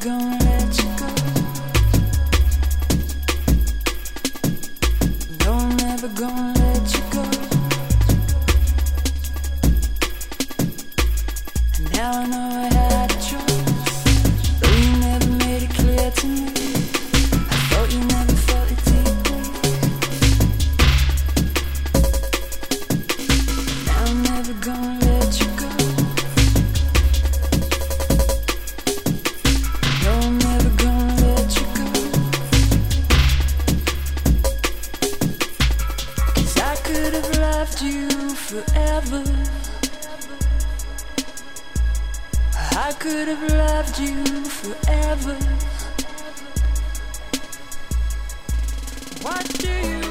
gonna let you go. No, I'm never gonna let you go. And now I know I had a choice, though you never made it clear to me. I thought you never felt it deeply. Now I'm never gonna let you go. No, I'm never gonna let you go. 'Cause I could have loved you forever. I could have loved you forever. What do you